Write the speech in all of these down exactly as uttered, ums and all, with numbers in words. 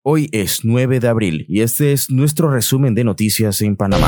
Hoy es nueve de abril y este es nuestro resumen de noticias en Panamá.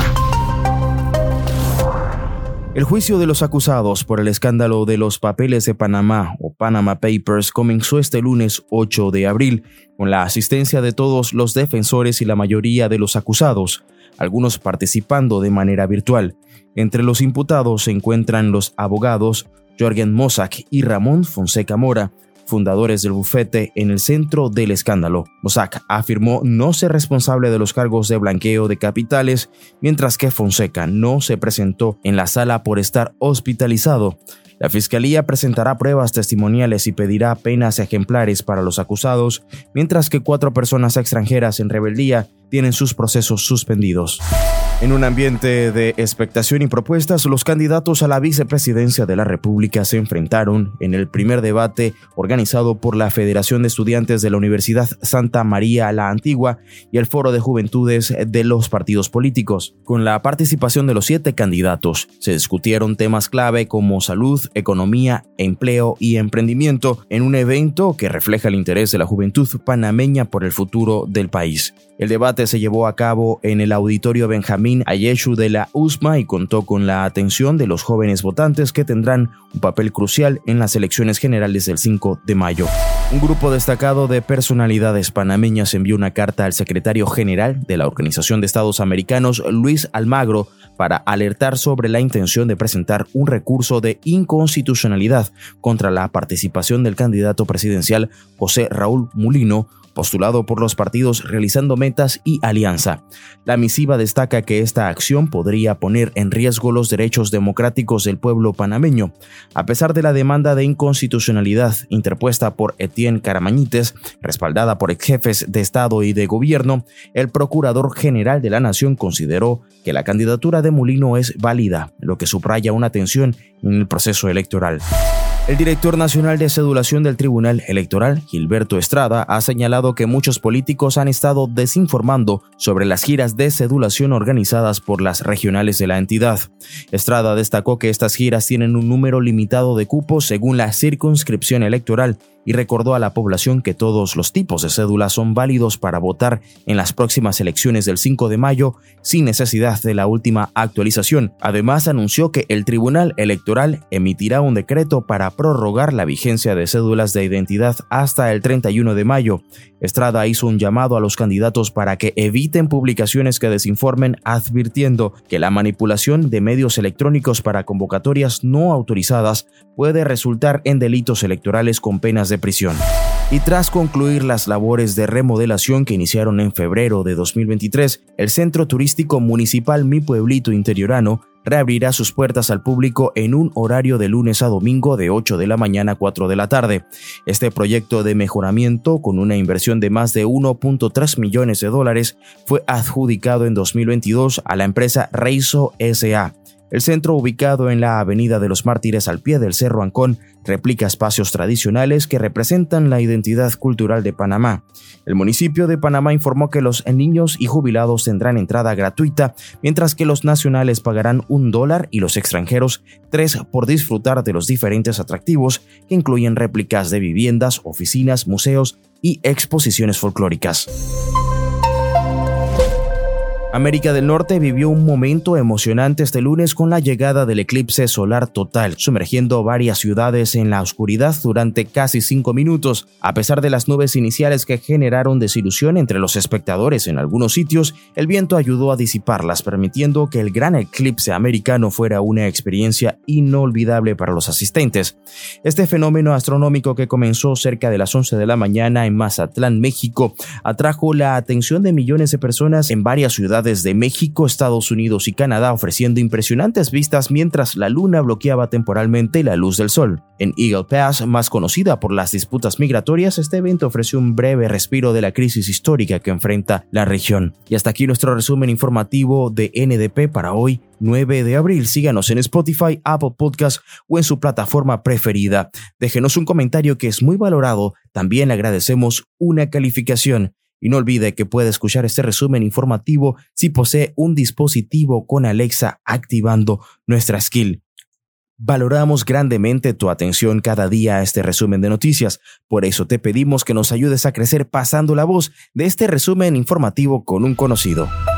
El juicio de los acusados por el escándalo de los papeles de Panamá o Panama Papers comenzó este lunes ocho de abril con la asistencia de todos los defensores y la mayoría de los acusados, algunos participando de manera virtual. Entre los imputados se encuentran los abogados Jorgen Mossack y Ramón Fonseca Mora, fundadores del bufete en el centro del escándalo. Mossack afirmó no ser responsable de los cargos de blanqueo de capitales, mientras que Fonseca no se presentó en la sala por estar hospitalizado. La fiscalía presentará pruebas testimoniales y pedirá penas ejemplares para los acusados, mientras que cuatro personas extranjeras en rebeldía tienen sus procesos suspendidos. En un ambiente de expectación y propuestas, los candidatos a la vicepresidencia de la República se enfrentaron en el primer debate organizado por la Federación de Estudiantes de la Universidad Santa María la Antigua y el Foro de Juventudes de los partidos políticos. Con la participación de los siete candidatos, se discutieron temas clave como salud, economía, empleo y emprendimiento en un evento que refleja el interés de la juventud panameña por el futuro del país. El debate se llevó a cabo en el Auditorio Benjamín Ayeshu de la U S M A y contó con la atención de los jóvenes votantes que tendrán un papel crucial en las elecciones generales del cinco de mayo. Un grupo destacado de personalidades panameñas envió una carta al secretario general de la Organización de Estados Americanos, Luis Almagro, para alertar sobre la intención de presentar un recurso de inconstitucionalidad contra la participación del candidato presidencial José Raúl Mulino, postulado por los partidos Realizando Metas y Alianza. La misiva destaca que esta acción podría poner en riesgo los derechos democráticos del pueblo panameño. A pesar de la demanda de inconstitucionalidad interpuesta por Etienne Caramañites, respaldada por exjefes de Estado y de Gobierno, el Procurador General de la Nación consideró que la candidatura de Mulino es válida, lo que subraya una tensión en el proceso electoral. El director nacional de cedulación del Tribunal Electoral, Gilberto Estrada, ha señalado que muchos políticos han estado desinformando sobre las giras de cedulación organizadas por las regionales de la entidad. Estrada destacó que estas giras tienen un número limitado de cupos según la circunscripción electoral y recordó a la población que todos los tipos de cédulas son válidos para votar en las próximas elecciones del cinco de mayo sin necesidad de la última actualización. Además, anunció que el Tribunal Electoral emitirá un decreto para prorrogar la vigencia de cédulas de identidad hasta el treinta y uno de mayo. Estrada hizo un llamado a los candidatos para que eviten publicaciones que desinformen, advirtiendo que la manipulación de medios electrónicos para convocatorias no autorizadas puede resultar en delitos electorales con penas de prisión. Y tras concluir las labores de remodelación que iniciaron en febrero de dos mil veintitrés, el Centro Turístico Municipal Mi Pueblito Interiorano reabrirá sus puertas al público en un horario de lunes a domingo de ocho de la mañana a cuatro de la tarde. Este proyecto de mejoramiento, con una inversión de más de uno punto tres millones de dólares, fue adjudicado en dos mil veintidós a la empresa Reizo S A El centro, ubicado en la Avenida de los Mártires al pie del Cerro Ancón, replica espacios tradicionales que representan la identidad cultural de Panamá. El municipio de Panamá informó que los niños y jubilados tendrán entrada gratuita, mientras que los nacionales pagarán un dólar y los extranjeros tres por disfrutar de los diferentes atractivos que incluyen réplicas de viviendas, oficinas, museos y exposiciones folclóricas. América del Norte vivió un momento emocionante este lunes con la llegada del eclipse solar total, sumergiendo varias ciudades en la oscuridad durante casi cinco minutos. A pesar de las nubes iniciales que generaron desilusión entre los espectadores en algunos sitios, el viento ayudó a disiparlas, permitiendo que el gran eclipse americano fuera una experiencia inolvidable para los asistentes. Este fenómeno astronómico, que comenzó cerca de las once de la mañana en Mazatlán, México, atrajo la atención de millones de personas en varias ciudades de México, Estados Unidos y Canadá, ofreciendo impresionantes vistas mientras la luna bloqueaba temporalmente la luz del sol. En Eagle Pass, más conocida por las disputas migratorias, este evento ofreció un breve respiro de la crisis histórica que enfrenta la región. Y hasta aquí nuestro resumen informativo de N D P para hoy, nueve de abril. Síganos en Spotify, Apple Podcast o en su plataforma preferida. Déjenos un comentario, que es muy valorado. También le agradecemos una calificación. Y no olvide que puede escuchar este resumen informativo si posee un dispositivo con Alexa activando nuestra skill. Valoramos grandemente tu atención cada día a este resumen de noticias. Por eso te pedimos que nos ayudes a crecer pasando la voz de este resumen informativo con un conocido.